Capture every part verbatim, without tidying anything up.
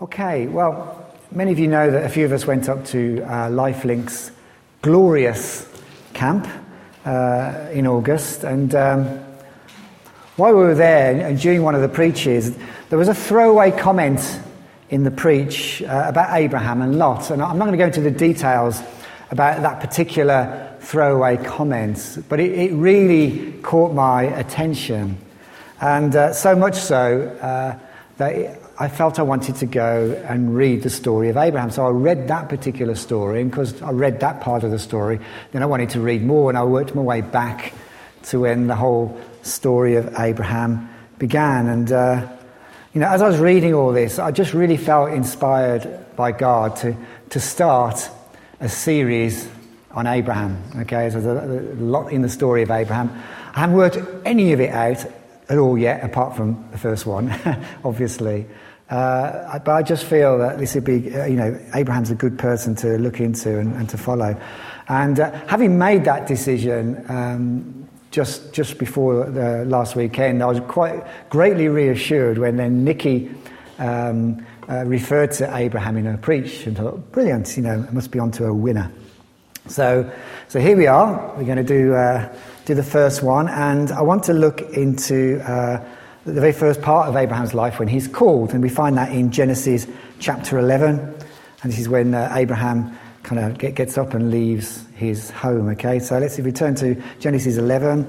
Okay, well, many of you know that a few of us went up to uh, LifeLink's glorious camp uh, in August, and um, while we were there, and during one of the preaches, there was a throwaway comment in the preach uh, about Abraham and Lot, and I'm not going to go into the details about that particular throwaway comment, but it, it really caught my attention, and uh, so much so uh, that it, I felt I wanted to go and read the story of Abraham. So I read that particular story, and because I read that part of the story, then I wanted to read more, and I worked my way back to when the whole story of Abraham began. And, uh, you know, as I was reading all this, I just really felt inspired by God to, to start a series on Abraham. Okay, so there's a lot in the story of Abraham. I haven't worked any of it out at all yet, apart from the first one, obviously. Uh, but I just feel that this would be, uh, you know, Abraham's a good person to look into and, and to follow. And uh, having made that decision um, just just before the last weekend, I was quite greatly reassured when then Nikki um, uh, referred to Abraham in her preach, and thought, brilliant, you know, it must be onto a winner. So, so here we are. We're going to do uh, do the first one, and I want to look into uh, the very first part of Abraham's life when he's called, and we find that in Genesis chapter eleven, and this is when uh, Abraham kind of get, gets up and leaves his home. Okay, so let's if we turn to Genesis eleven,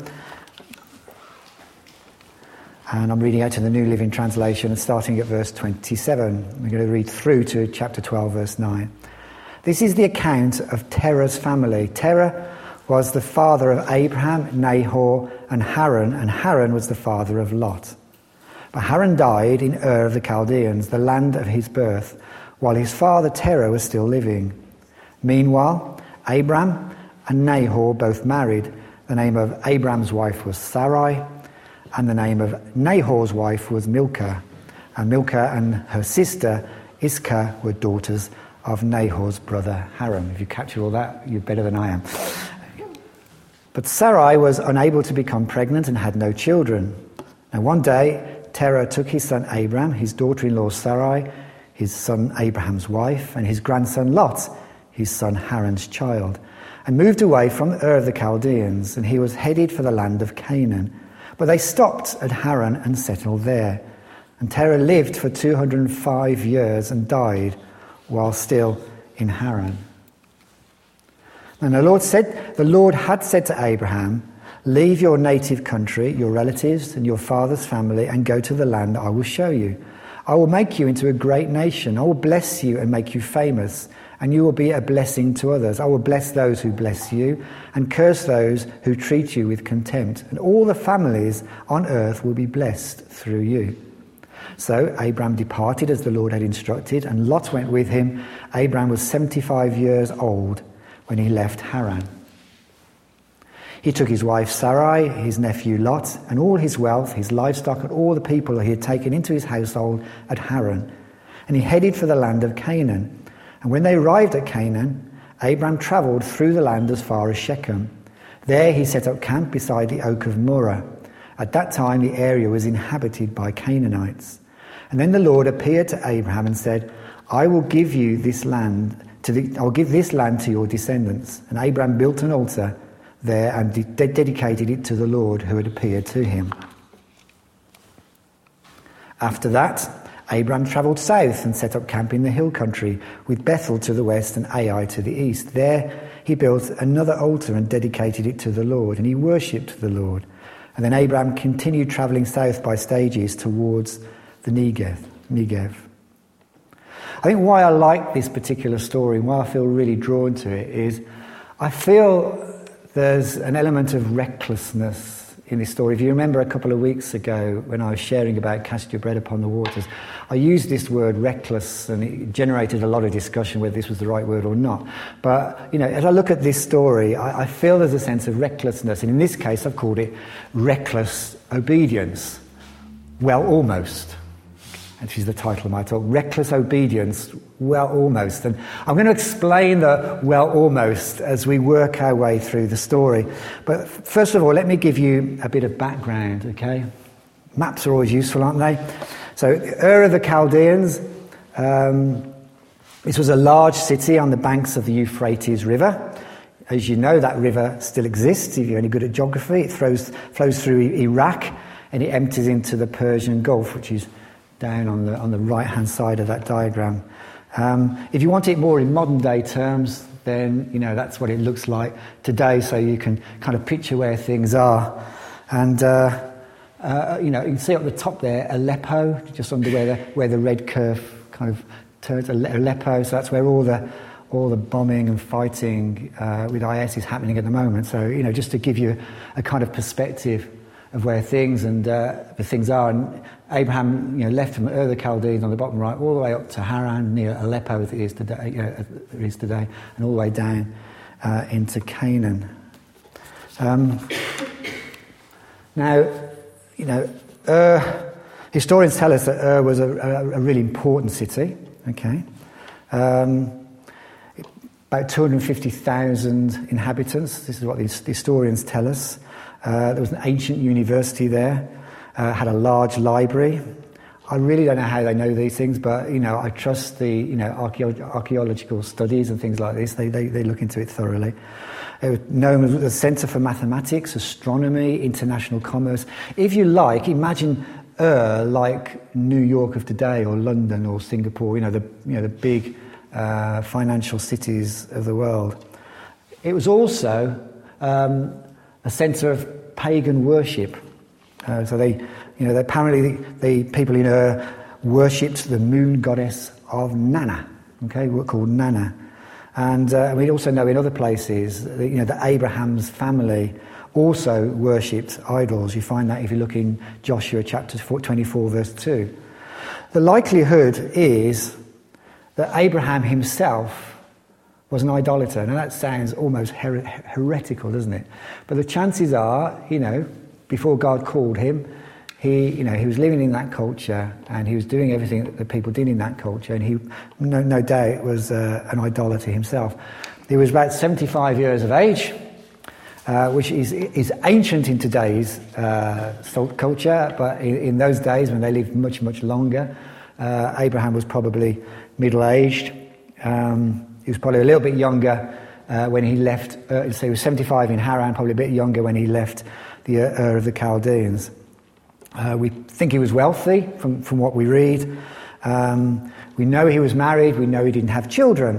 and I'm reading out in the New Living Translation, and starting at verse twenty-seven. We're going to read through to chapter twelve, verse nine. This is the account of Terah's family. Terah was the father of Abraham, Nahor, and Haran, and Haran was the father of Lot. But Haran died in Ur of the Chaldeans, the land of his birth, while his father Terah was still living. Meanwhile, Abram and Nahor both married. The name of Abram's wife was Sarai, and the name of Nahor's wife was Milcah. And Milcah and her sister Iscah were daughters of Nahor's brother Haran. If you capture all that, you're better than I am. But Sarai was unable to become pregnant and had no children. Now one day, Terah took his son Abram, his daughter-in-law Sarai, his son Abraham's wife, and his grandson Lot, his son Haran's child, and moved away from Ur of the Chaldeans, and he was headed for the land of Canaan. But they stopped at Haran and settled there. And Terah lived for two hundred five years and died while still in Haran. And the Lord said, the Lord had said to Abraham, leave your native country, your relatives and your father's family, and go to the land I will show you. I will make you into a great nation. I will bless you and make you famous, and you will be a blessing to others. I will bless those who bless you, and curse those who treat you with contempt. And all the families on earth will be blessed through you. So Abram departed as the Lord had instructed, and Lot went with him. Abram was seventy-five years old when he left Haran. He took his wife Sarai, his nephew Lot, and all his wealth, his livestock, and all the people he had taken into his household at Haran. And he headed for the land of Canaan. And when they arrived at Canaan, Abram travelled through the land as far as Shechem. There he set up camp beside the oak of Moreh. At that time the area was inhabited by Canaanites. And then the Lord appeared to Abraham and said, I will give you this land to the, I'll give this land to your descendants. And Abraham built an altar there and de- dedicated it to the Lord who had appeared to him. After that, Abraham travelled south and set up camp in the hill country, with Bethel to the west and Ai to the east. There he built another altar and dedicated it to the Lord, and he worshipped the Lord. And then Abraham continued travelling south by stages towards the Negev. Negev. I think why I like this particular story and why I feel really drawn to it is I feel there's an element of recklessness in this story. If you remember a couple of weeks ago when I was sharing about cast your bread upon the waters, I used this word reckless, and it generated a lot of discussion whether this was the right word or not. But, you know, as I look at this story, I, I feel there's a sense of recklessness. And in this case, I've called it reckless obedience. Well, almost. And this is the title of my talk, Reckless Obedience, Well, Almost. And I'm going to explain the well, almost as we work our way through the story. But first of all, let me give you a bit of background, okay? Maps are always useful, aren't they? So Ur of the Chaldeans, Um, this was a large city on the banks of the Euphrates River. As you know, that river still exists. If you're any good at geography, it flows, flows through Iraq and it empties into the Persian Gulf, which is down on the on the right-hand side of that diagram. Um, if you want it more in modern-day terms, then you know that's what it looks like today, so you can kind of picture where things are. And uh, uh, you know, you can see up the top there, Aleppo, just under where the where the red curve kind of turns. Aleppo, so that's where all the all the bombing and fighting uh, with I S is happening at the moment. So you know, just to give you a kind of perspective of where things and uh, the things are. And Abraham, you know, left from Ur of the Chaldeans on the bottom right, all the way up to Haran near Aleppo, as it is today, you know, it is today, and all the way down uh, into Canaan. Um, now, you know, Ur, historians tell us that Ur was a, a, a really important city. Okay, um, about two hundred fifty thousand inhabitants. This is what the historians tell us. Uh, there was an ancient university there, uh, had a large library. I really don't know how they know these things, but you know, I trust the you know archaeo- archaeological studies and things like this. They, they they look into it thoroughly. It was known as a centre for mathematics, astronomy, international commerce. If you like, imagine Ur like New York of today, or London, or Singapore. You know the you know the big uh, financial cities of the world. It was also um, a centre of pagan worship. Uh, so they, you know, they, apparently the, the people in Ur worshipped the moon goddess of Nana. Okay, we're called Nana, and uh, we also know in other places, that, you know, that Abraham's family also worshipped idols. You find that if you look in Joshua chapter twenty-four, verse two. The likelihood is that Abraham himself was an idolater. Now that sounds almost her- heretical, doesn't it? But the chances are, you know, before God called him, he, you know, he was living in that culture and he was doing everything that the people did in that culture, and he, no, no doubt, was uh, an idolater himself. He was about seventy-five years of age, uh, which is is ancient in today's uh, culture, but in, in those days when they lived much, much longer, uh, Abraham was probably middle-aged. Um, He was probably a little bit younger uh, when he left. Uh, so he was seventy-five in Haran, probably a bit younger when he left the Ur of the Chaldeans. Uh, we think he was wealthy from, from what we read. Um, we know he was married. We know he didn't have children.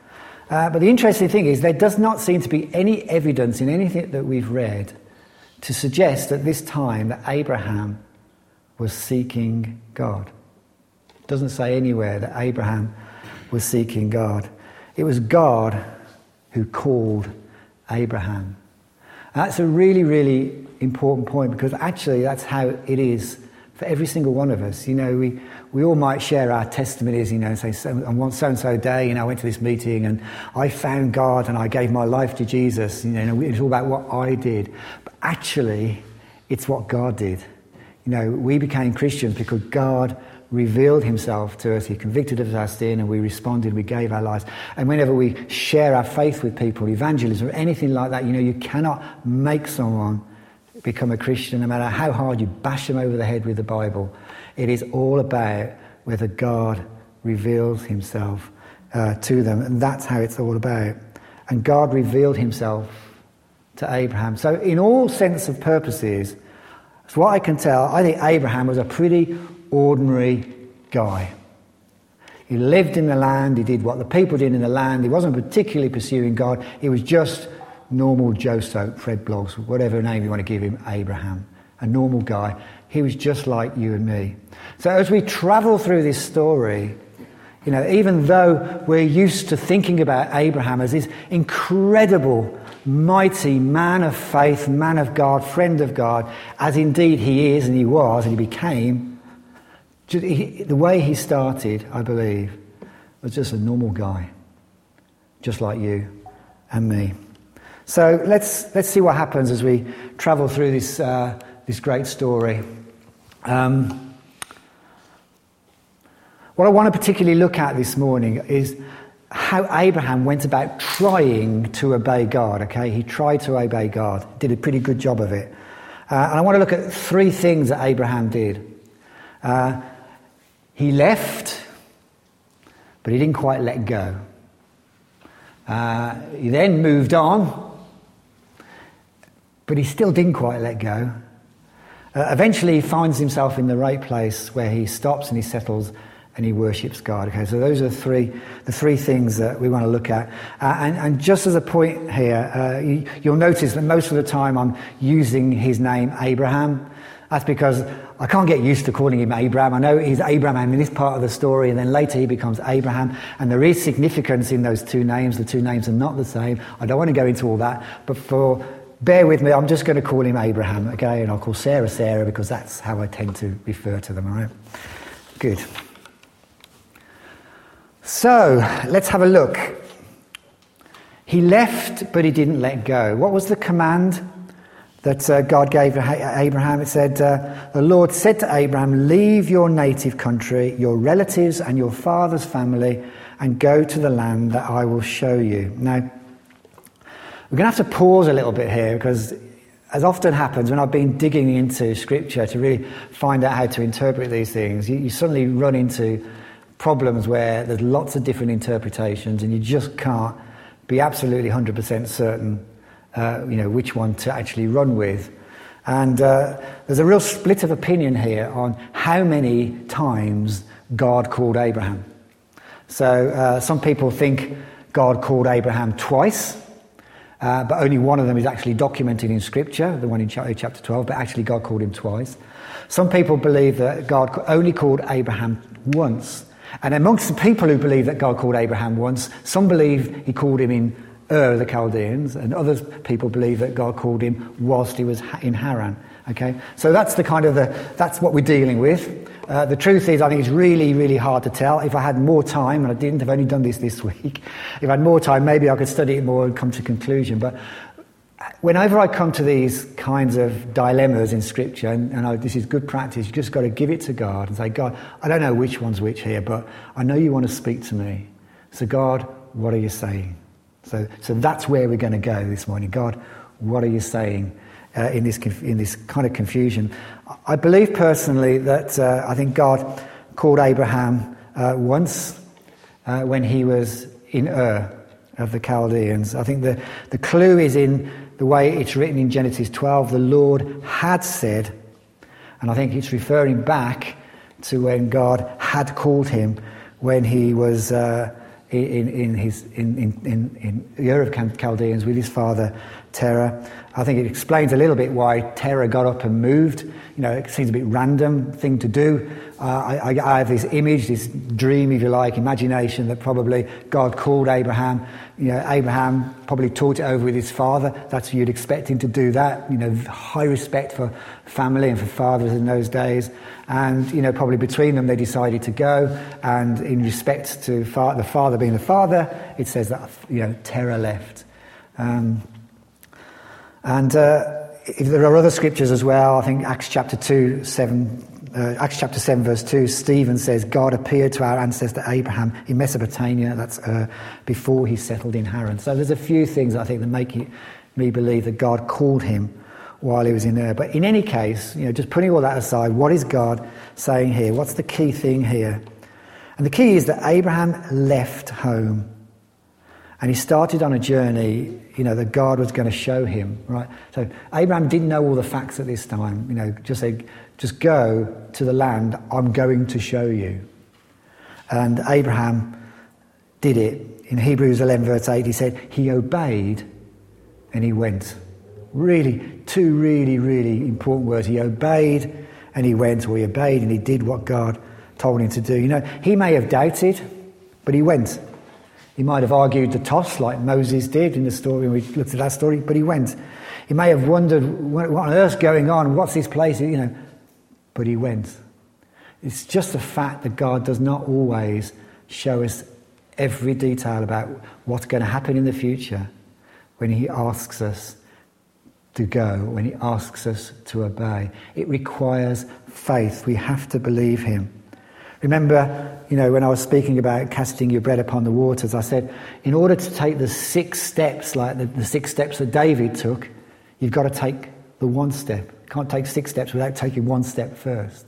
Uh, but the interesting thing is there does not seem to be any evidence in anything that we've read to suggest at this time that Abraham was seeking God. It doesn't say anywhere that Abraham was seeking God. It was God who called Abraham. And that's a really, really important point, because actually that's how it is for every single one of us. You know, we, we all might share our testimonies, you know, and say, so, on one so-and-so day, you know, I went to this meeting and I found God and I gave my life to Jesus. You know, it's all about what I did. But actually, it's what God did. You know, we became Christians because God revealed himself to us. He convicted us of our sin and we responded, we gave our lives. And whenever we share our faith with people, evangelism or anything like that, you know, you cannot make someone become a Christian no matter how hard you bash them over the head with the Bible. It is all about whether God reveals himself uh, to them, and that's how it's all about. And God revealed himself to Abraham. So in all sense of purposes, as what I can tell, I think Abraham was a pretty ordinary guy. He lived in the land, he did what the people did in the land, he wasn't particularly pursuing God, he was just normal Joe Soap, Fred Bloggs, whatever name you want to give him, Abraham. A normal guy. He was just like you and me. So as we travel through this story, you know, even though we're used to thinking about Abraham as this incredible, mighty man of faith, man of God, friend of God, as indeed he is and he was and he became, the way he started, I believe, was just a normal guy, just like you and me. So let's let's see what happens as we travel through this uh, this great story. Um, what I want to particularly look at this morning is how Abraham went about trying to obey God. Okay, he tried to obey God, did a pretty good job of it. Uh, and I want to look at three things that Abraham did. Uh, He left, but he didn't quite let go. Uh, he then moved on, but he still didn't quite let go. Uh, eventually he finds himself in the right place where he stops and he settles and he worships God. Okay, so those are the three, the three things that we want to look at. Uh, and, and just as a point here, uh, you, you'll notice that most of the time I'm using his name Abraham. That's because I can't get used to calling him Abraham. I know he's Abraham in this part of the story, and then later he becomes Abraham. And there is significance in those two names. The two names are not the same. I don't want to go into all that, but for bear with me, I'm just going to call him Abraham, okay? And I'll call Sarah Sarah because that's how I tend to refer to them, all right? Good. So, let's have a look. He left, but he didn't let go. What was the command that uh, God gave to Abraham? It said, uh, the Lord said to Abraham, leave your native country, your relatives and your father's family, and go to the land that I will show you. Now, we're going to have to pause a little bit here because, as often happens when I've been digging into Scripture to really find out how to interpret these things, you, you suddenly run into problems where there's lots of different interpretations and you just can't be absolutely one hundred percent certain uh, you know, which one to actually run with. And uh, there's a real split of opinion here on how many times God called Abraham. So uh, some people think God called Abraham twice, uh, but only one of them is actually documented in Scripture, the one in chapter twelve, but actually God called him twice. Some people believe that God only called Abraham once. And amongst the people who believe that God called Abraham once, some believe he called him in Ur of the Chaldeans, and other people believe that God called him whilst he was in Haran. Okay, so that's the kind of the that's what we're dealing with. Uh, the truth is, I think it's really, really hard to tell. If I had more time, and I didn't, I've only done this this week. If I had more time, maybe I could study it more and come to a conclusion. But whenever I come to these kinds of dilemmas in Scripture, and, and I, this is good practice, you just got to give it to God and say, God, I don't know which one's which here, but I know you want to speak to me. So God, what are you saying? So, so that's where we're going to go this morning. God, what are you saying uh, in this in this kind of confusion? I believe personally that uh, I think God called Abraham uh, once uh, when he was in Ur of the Chaldeans. I think the, the clue is in the way it's written in Genesis twelve. The Lord had said, and I think it's referring back to when God had called him when he was Uh, In, in his in, in, in, in Ur of Chaldeans with his father Terah. I think it explains a little bit why Terah got up and moved. You know, it seems a bit random thing to do. Uh, I, I have this image, this dream, if you like, imagination that probably God called Abraham. You know, Abraham probably talked it over with his father. That's you'd expect him to do that. You know, high respect for family and for fathers in those days. And, you know, probably between them they decided to go. And in respect to fa- the father being the father, it says that, you know, Terah left. Um, and uh, if there are other scriptures as well, I think Acts chapter two, seven, uh, Acts chapter seven, verse two, Stephen says, God appeared to our ancestor Abraham in Mesopotamia, that's uh, before he settled in Haran. So there's a few things I think that make it, me believe that God called him while he was in Ur. But in any case, you know, just putting all that aside, what is God saying here? What's the key thing here? And the key is that Abraham left home and he started on a journey, you know, that God was going to show him, right? So Abraham didn't know all the facts at this time, you know, just say, just go to the land I'm going to show you. And Abraham did it. In Hebrews eleven verse eight, he said, he obeyed and he went. Really, two really, really important words. He obeyed and he went, or he obeyed and he did what God told him to do. You know, he may have doubted, but he went. He might have argued the toss like Moses did in the story, we looked at that story, but he went. He may have wondered, what on earth's going on? What's this place? You know, but he went. It's just the fact that God does not always show us every detail about what's going to happen in the future when he asks us to go, when he asks us to obey. It requires faith. We have to believe him. Remember, you know, when I was speaking about casting your bread upon the waters, I said, in order to take the six steps, like the, the six steps that David took, you've got to take the one step. You can't take six steps without taking one step first.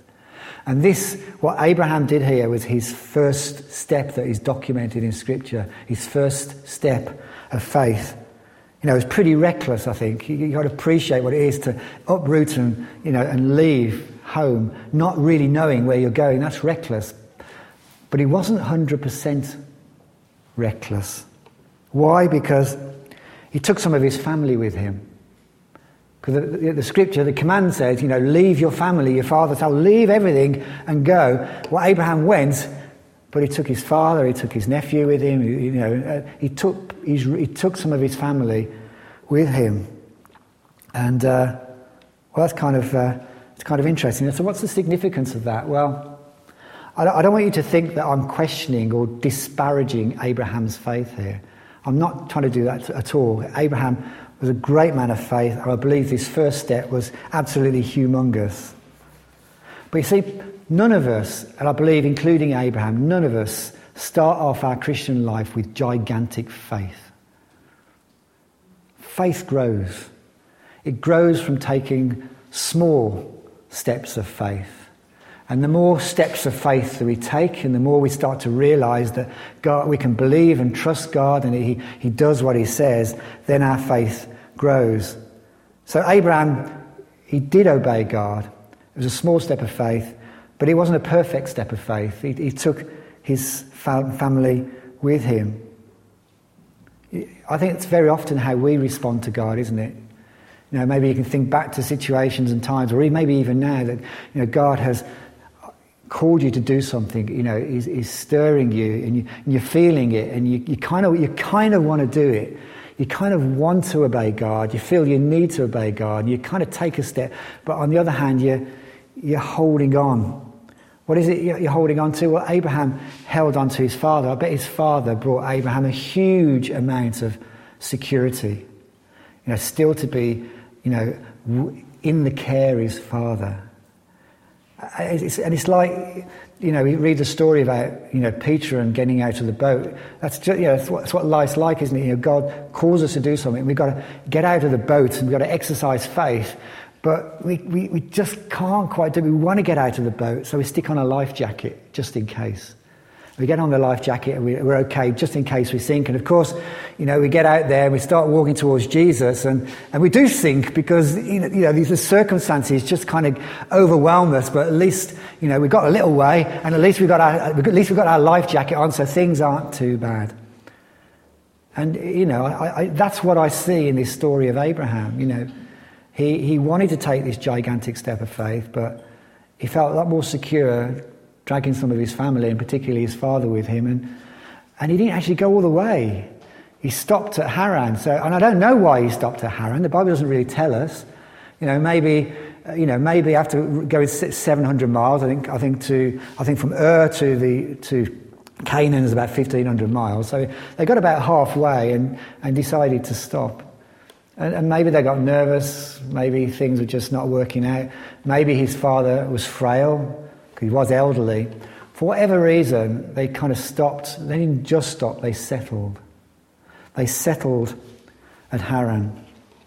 And this, what Abraham did here, was his first step that is documented in Scripture, his first step of faith. You know, it was pretty reckless, I think. You, you've got to appreciate what it is to uproot and, you know, and leave home, not really knowing where you're going. That's reckless. But he wasn't one hundred percent reckless. Why? Because he took some of his family with him. Because the, the, the Scripture, the command says, you know, leave your family, your father's house, leave everything and go. Well, Abraham went, but he took his father, he took his nephew with him, you know, uh, he took he's, he took some of his family with him. And, uh, well, that's kind of, uh, it's kind of interesting. So what's the significance of that? Well, I don't, I don't want you to think that I'm questioning or disparaging Abraham's faith here. I'm not trying to do that at all. Abraham was a great man of faith, and I believe his first step was absolutely humongous. But you see, none of us, and I believe including Abraham, none of us start off our Christian life with gigantic faith. Faith grows. It grows from taking small steps of faith. And the more steps of faith that we take, and the more we start to realise that God, we can believe and trust God, and he, he does what he says, then our faith grows. So Abraham, he did obey God. It was a small step of faith, but it wasn't a perfect step of faith. He, he took his family with him. I think it's very often how we respond to God, isn't it? You know, maybe you can think back to situations and times, or maybe even now, that, you know, God has called you to do something, you know, is, is stirring you, and, you, and you're feeling it, and you, you kind of you kind of want to do it. You kind of want to obey God. You feel you need to obey God. And you kind of take a step, but on the other hand, you're you're holding on. What is it you're holding on to? Well, Abraham held on to his father. I bet his father brought Abraham a huge amount of security. You know, still to be, you know, in the care of his father. It's, and it's like, you know, we read the story about, you know, Peter and getting out of the boat. That's just, you know, that's what, that's what life's like, isn't it? You know, God calls us to do something. We've got to get out of the boat and we've got to exercise faith. But we, we, we just can't quite do it. We want to get out of the boat, so we stick on a life jacket just in case. We get on the life jacket and we, we're okay just in case we sink. And of course, you know, we get out there and we start walking towards Jesus, and, and we do sink because, you know, you know, these circumstances just kind of overwhelm us. But at least, you know, we've got a little way, and at least we've got our, at least we've got our life jacket on, so things aren't too bad. And, you know, I, I, that's what I see in this story of Abraham. You know, he, he wanted to take this gigantic step of faith, but he felt a lot more secure dragging some of his family, and particularly his father, with him, and and he didn't actually go all the way. He stopped at Haran. So, and I don't know why he stopped at Haran. The Bible doesn't really tell us. You know, maybe, uh, you know, maybe after going seven hundred miles, I think, I think to, I think from Ur to the to Canaan is about fifteen hundred miles. So they got about halfway and and decided to stop. And, and maybe they got nervous. Maybe things were just not working out. Maybe his father was frail. He was elderly. For whatever reason, they kind of stopped. They didn't just stop, they settled. They settled at Haran.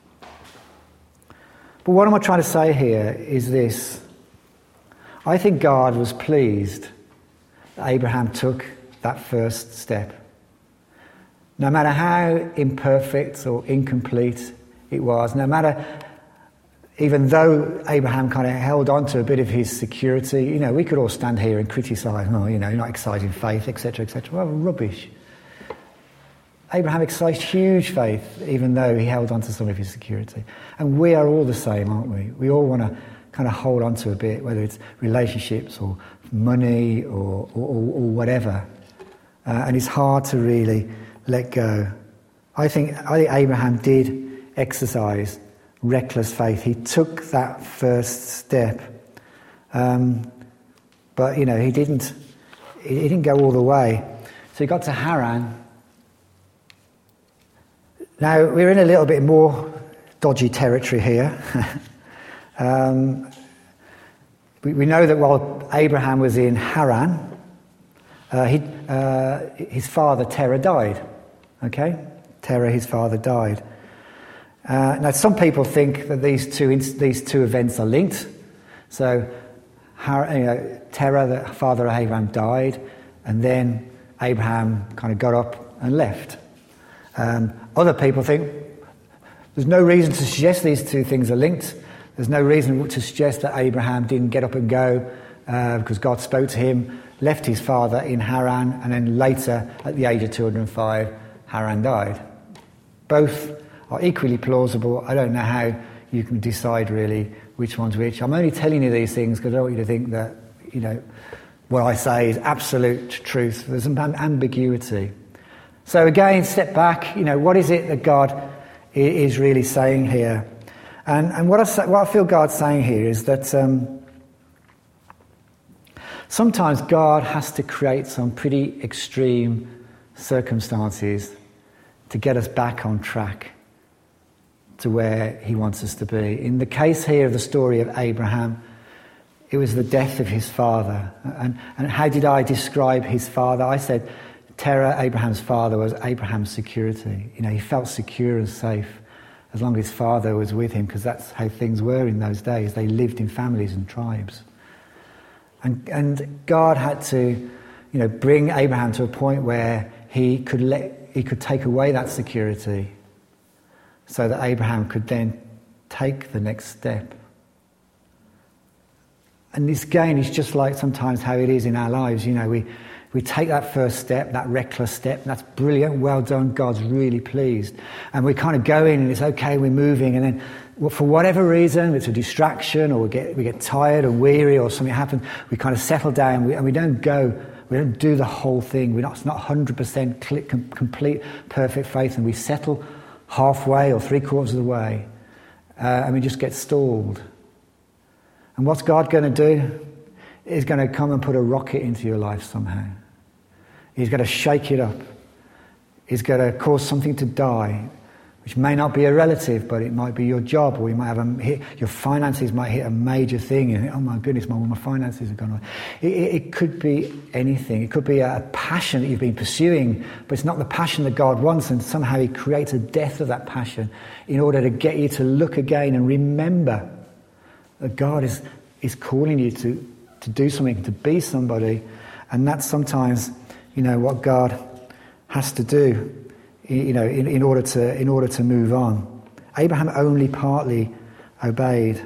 But what am I trying to say here is this. I think God was pleased that Abraham took that first step. No matter how imperfect or incomplete it was, no matter... Even though Abraham kind of held on to a bit of his security, you know, we could all stand here and criticise, oh, you know, not exciting faith, et cetera, et cetera. Well, rubbish. Abraham exercised huge faith, even though he held on to some of his security. And we are all the same, aren't we? We all want to kind of hold on to a bit, whether it's relationships or money or, or, or whatever. Uh, and it's hard to really let go. I think, I think Abraham did exercise reckless faith. He took that first step, um, but you know he didn't. He didn't go all the way. So he got to Haran. Now we're in a little bit more dodgy territory here. um, we, we know that while Abraham was in Haran, uh, he, uh, his father Terah died. Okay, Terah, his father, died. Uh, now, some people think that these two these two events are linked. So, Har- you know, Terah, the father of Abraham, died, and then Abraham kind of got up and left. Um, other people think there's no reason to suggest these two things are linked. There's no reason to suggest that Abraham didn't get up and go uh, because God spoke to him, left his father in Haran, and then later, at the age of two hundred five, Haran died. Both are equally plausible. I don't know how you can decide really which one's which. I'm only telling you these things because I don't want you to think that, you know, what I say is absolute truth. There's some ambiguity. So again, step back. You know, what is it that God is really saying here? And, and what, I say, what I feel God's saying here is that um, sometimes God has to create some pretty extreme circumstances to get us back on track to where he wants us to be. In the case here of the story of Abraham, it was the death of his father. And, and how did I describe his father? I said Terah, Abraham's father, was Abraham's security. You know, he felt secure and safe as long as his father was with him, because that's how things were in those days. They lived in families and tribes. And, and God had to, you know, bring Abraham to a point where he could let, he could take away that security so that Abraham could then take the next step. And this again is just like sometimes how it is in our lives. You know, we, we take that first step, that reckless step, and that's brilliant, well done, God's really pleased. And we kind of go in and it's okay, we're moving, and then well, for whatever reason, it's a distraction, or we get we get tired or weary or something happens, we kind of settle down we, and we don't go, we don't do the whole thing. We're not, it's not one hundred percent complete, perfect faith, and we settle halfway or three quarters of the way, uh, and we just get stalled. And what's God going to do? He's going to come and put a rocket into your life somehow. He's going to shake it up. He's going to cause something to die, which may not be a relative, but it might be your job, or you might have a hit, your finances might hit a major thing, and oh my goodness, my, my finances have gone away. It, it, it could be anything. It could be a passion that you've been pursuing, but it's not the passion that God wants, and somehow he creates a death of that passion in order to get you to look again and remember that God is, is calling you to, to do something, to be somebody, and that's sometimes, you know, what God has to do. You know, in, in order to in order to move on. Abraham only partly obeyed.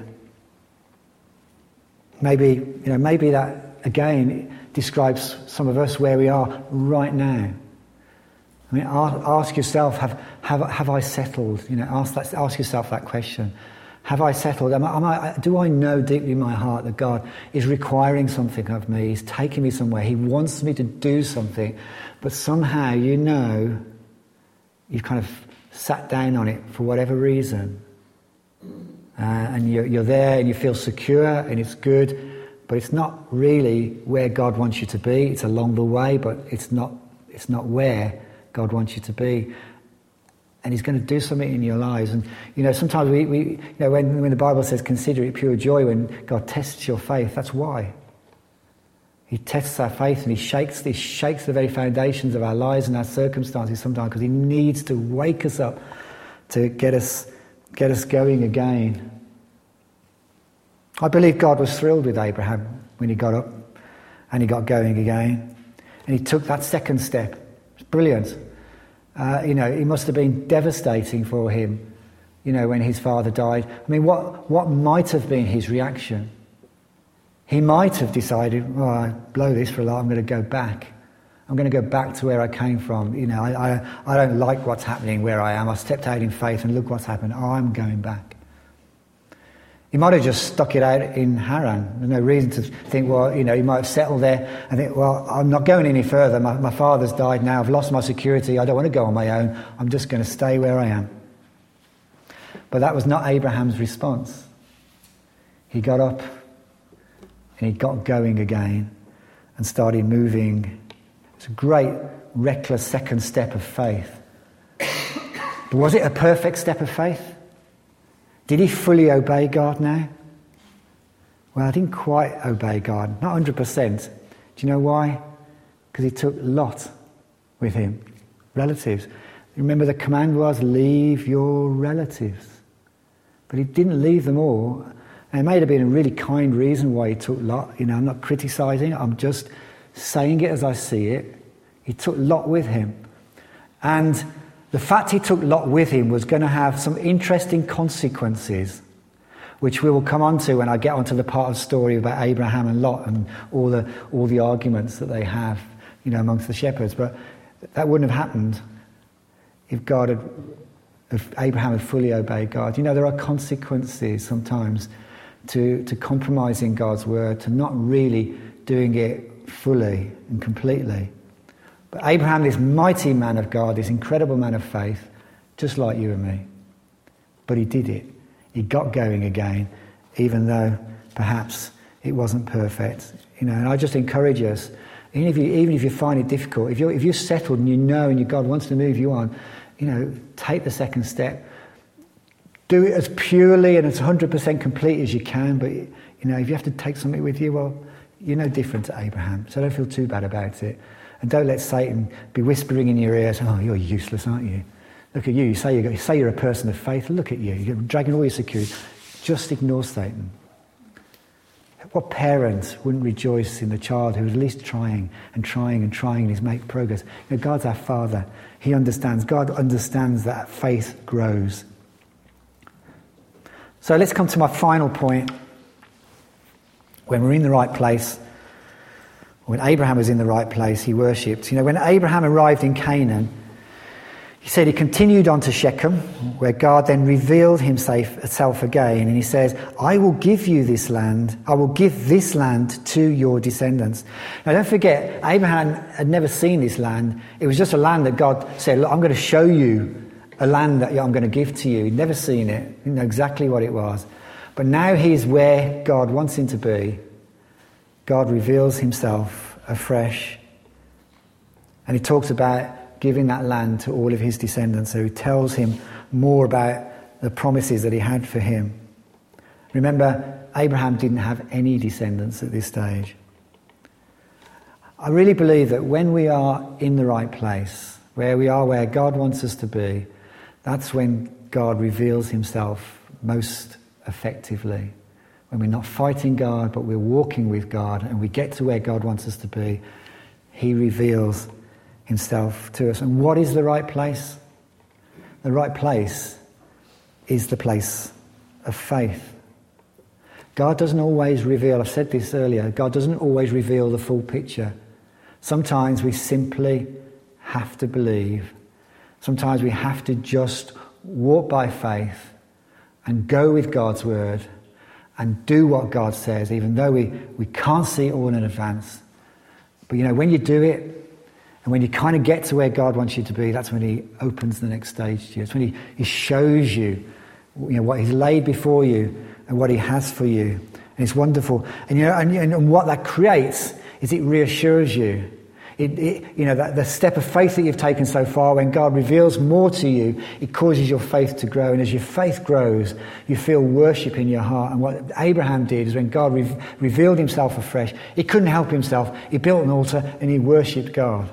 Maybe, you know, maybe that again describes some of us where we are right now. I mean, ask yourself: Have have have I settled? You know, ask that, ask yourself that question: Have I settled? Am I, am I, do I know deeply in my heart that God is requiring something of me? He's taking me somewhere. He wants me to do something, but somehow, you know, you've kind of sat down on it for whatever reason. Uh, and you're, you're there and you feel secure and it's good, but it's not really where God wants you to be. It's along the way, but it's not, it's not where God wants you to be. And he's going to do something in your lives. And, you know, sometimes we, we you know, when, when the Bible says consider it pure joy when God tests your faith, that's why. He tests our faith and he shakes, he shakes the very foundations of our lives and our circumstances sometimes because he needs to wake us up to get us, get us going again. I believe God was thrilled with Abraham when he got up and he got going again. And he took that second step. It's brilliant. Uh, you know, it must have been devastating for him, you know, when his father died. I mean, what, what might have been his reaction? He might have decided, well, I blow this for a lot, I'm going to go back. I'm going to go back to where I came from. You know, I, I, I don't like what's happening where I am. I stepped out in faith and look what's happened. Oh, I'm going back. He might have just stuck it out in Haran. There's no reason to think, well, you know, he might have settled there and think, well, I'm not going any further. My, my father's died now. I've lost my security. I don't want to go on my own. I'm just going to stay where I am. But that was not Abraham's response. He got up and he got going again and started moving. It's a great, reckless second step of faith. But was it a perfect step of faith? Did he fully obey God now? Well, I didn't quite obey God, not one hundred percent. Do you know why? Because he took Lot with him, relatives. Remember the command was, leave your relatives. But he didn't leave them all. And it may have been a really kind reason why he took Lot. You know, I'm not criticising it, I'm just saying it as I see it. He took Lot with him. And the fact he took Lot with him was going to have some interesting consequences, which we will come on to when I get onto the part of the story about Abraham and Lot and all the all the arguments that they have, you know, amongst the shepherds. But that wouldn't have happened if God had, if Abraham had fully obeyed God. You know, there are consequences sometimes to, to compromising God's word, to not really doing it fully and completely. But Abraham, this mighty man of God, this incredible man of faith, just like you and me. But he did it. He got going again, even though perhaps it wasn't perfect. You know, and I just encourage us, even if you, even if you find it difficult, if you're, if you're settled and you know and you, God wants to move you on, you know, take the second step. Do it as purely and as one hundred percent complete as you can. But, you know, if you have to take something with you, well, you're no different to Abraham. So don't feel too bad about it. And don't let Satan be whispering in your ears, oh, you're useless, aren't you? Look at you. You say you're, you say you're a person of faith. Look at you. You're dragging all your security. Just ignore Satan. What parent wouldn't rejoice in the child who is at least trying and trying and trying and is making progress? You know, God's our Father. He understands. God understands that faith grows. So let's come to my final point. When we're in the right place, when Abraham was in the right place, he worshipped. You know, when Abraham arrived in Canaan, he said he continued on to Shechem, where God then revealed himself again. And he says, I will give you this land. I will give this land to your descendants. Now, don't forget, Abraham had never seen this land. It was just a land that God said, look, I'm going to show you a land that I'm going to give to you. He'd never seen it. He didn't know exactly what it was. But now he's where God wants him to be. God reveals himself afresh. And he talks about giving that land to all of his descendants. So he tells him more about the promises that he had for him. Remember, Abraham didn't have any descendants at this stage. I really believe that when we are in the right place, where we are where God wants us to be, that's when God reveals himself most effectively. When we're not fighting God, but we're walking with God, and we get to where God wants us to be, he reveals himself to us. And what is the right place? The right place is the place of faith. God doesn't always reveal, I've said this earlier, God doesn't always reveal the full picture. Sometimes we simply have to believe. Sometimes we have to just walk by faith and go with God's word and do what God says, even though we, we can't see it all in advance. But you know, when you do it, and when you kind of get to where God wants you to be, that's when he opens the next stage to you. It's when he, he shows you, you know, what he's laid before you and what he has for you. And it's wonderful. And you know, and, and what that creates is it reassures you. It, it, you know, that the step of faith that you've taken so far, when God reveals more to you, it causes your faith to grow. And as your faith grows, you feel worship in your heart. And what Abraham did is when God re- revealed himself afresh, he couldn't help himself. He built an altar and he worshipped God.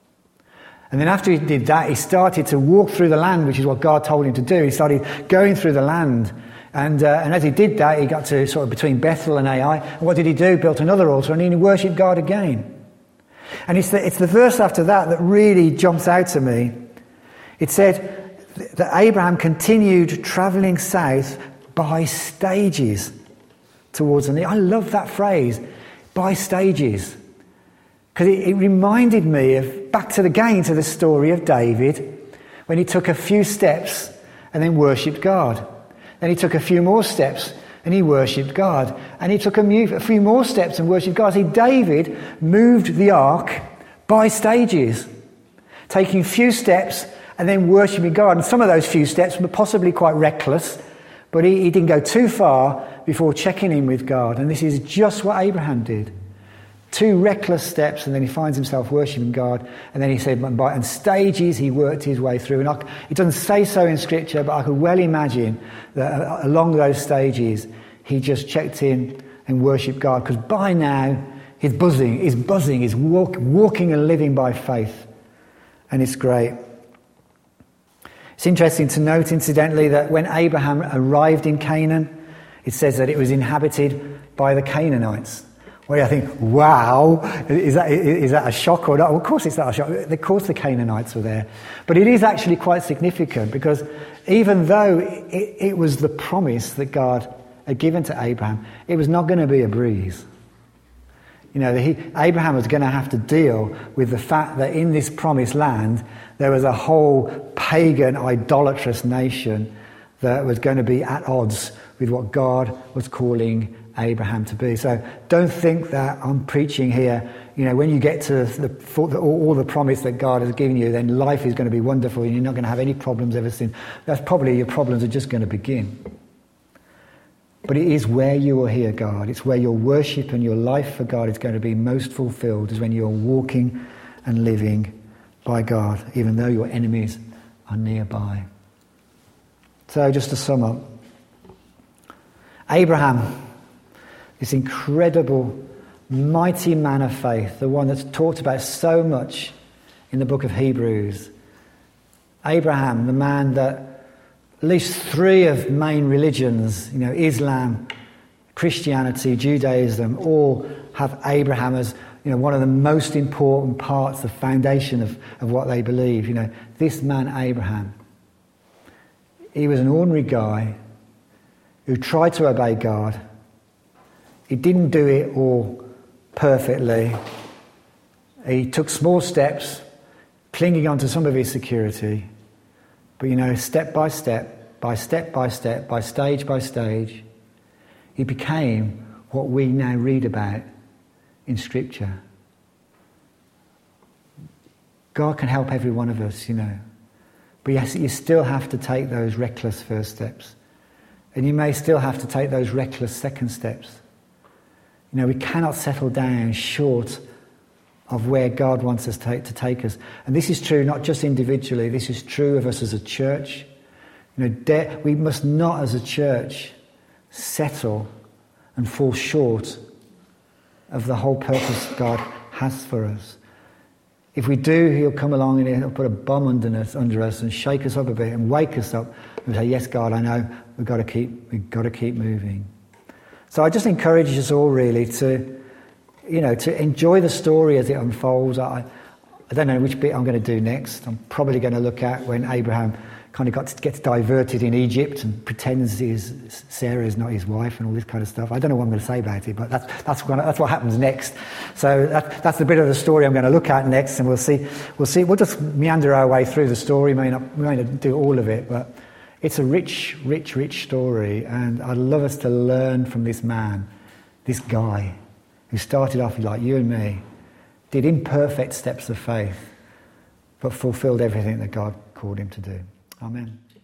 And then after he did that, he started to walk through the land, which is what God told him to do. He started going through the land. And, uh, and as he did that, he got to sort of between Bethel and Ai. And what did he do? Built another altar and he worshipped God again. And it's the, it's the verse after that that really jumps out to me. It said that Abraham continued travelling south by stages towards the. I love that phrase, by stages. Because it, it reminded me of, back to the again to the story of David, when he took a few steps and then worshipped God. Then he took a few more steps and he worshipped God. And he took a, mu- a few more steps and worshipped God. See, David moved the ark by stages, taking a few steps and then worshipping God. And some of those few steps were possibly quite reckless, but he, he didn't go too far before checking in with God. And this is just what Abraham did. Two reckless steps, and then he finds himself worshipping God. And then he said, by and stages he worked his way through. And I, it doesn't say so in Scripture, but I could well imagine that along those stages he just checked in and worshipped God. Because by now he's buzzing, he's buzzing, he's walk, walking and living by faith. And it's great. It's interesting to note, incidentally, that when Abraham arrived in Canaan, It says that it was inhabited by the Canaanites. Well, I think, wow, is that, is that a shock or not? Well, of course it's not a shock. Of course the Canaanites were there. But it is actually quite significant because even though it, it was the promise that God had given to Abraham, it was not going to be a breeze. You know, he, Abraham was going to have to deal with the fact that in this promised land there was a whole pagan, idolatrous nation that was going to be at odds with what God was calling Abraham to be. So don't think that I'm preaching here, you know, when you get to the, the, all the promise that God has given you, then life is going to be wonderful and you're not going to have any problems ever since. That's probably your problems are just going to begin. But it is where you will hear God. It's where your worship and your life for God is going to be most fulfilled, is when you're walking and living by God, even though your enemies are nearby. So just to sum up, Abraham, this incredible, mighty man of faith, the one that's talked about so much in the book of Hebrews. Abraham, the man that at least three of main religions, you know, Islam, Christianity, Judaism, all have Abraham as, you know, one of the most important parts, the foundation of, of what they believe. You know, this man Abraham, he was an ordinary guy who tried to obey God. He didn't do it all perfectly. He took small steps, clinging on to some of his security. But, you know, step by step, by step by step, by stage by stage, he became what we now read about in Scripture. God can help every one of us, you know. But yes, you still have to take those reckless first steps. And you may still have to take those reckless second steps. You know, we cannot settle down short of where God wants us to take, to take us. And this is true not just individually, this is true of us as a church. You know, de- we must not as a church settle and fall short of the whole purpose God has for us. If we do, he'll come along and he'll put a bomb under us, under us and shake us up a bit and wake us up and say, yes, God, I know we've got to keep, we've got to keep moving. So I just encourage us all really to, you know, to enjoy the story as it unfolds. I, I don't know which bit I'm going to do next. I'm probably going to look at when Abraham kind of got to, gets diverted in Egypt and pretends his, Sarah is not his wife and all this kind of stuff. I don't know what I'm going to say about it, but that's that's what, that's what happens next. So that, that's the bit of the story I'm going to look at next, and we'll see. We'll see. We'll just meander our way through the story. We may not, we may not do all of it, but it's a rich, rich, rich story, and I'd love us to learn from this man, this guy, who started off like you and me, did imperfect steps of faith, but fulfilled everything that God called him to do. Amen.